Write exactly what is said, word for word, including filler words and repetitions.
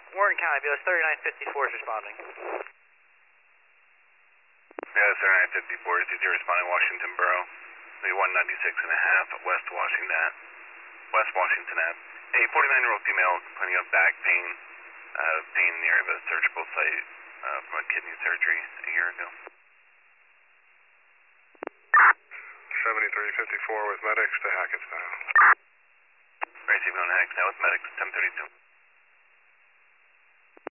Warren County, B S thirty-nine fifty-four is responding. B S thirty-nine fifty-four is easy responding Washington Borough. The one ninety-six and a half West Washington, West Washington Ave. A forty-nine-year-old female complaining of back pain, uh, pain near the surgical site uh, from a kidney surgery a year ago. seventy-three fifty-four with medics to Hackettstown. Receiving on Hackettstown with medics, ten thirty-two.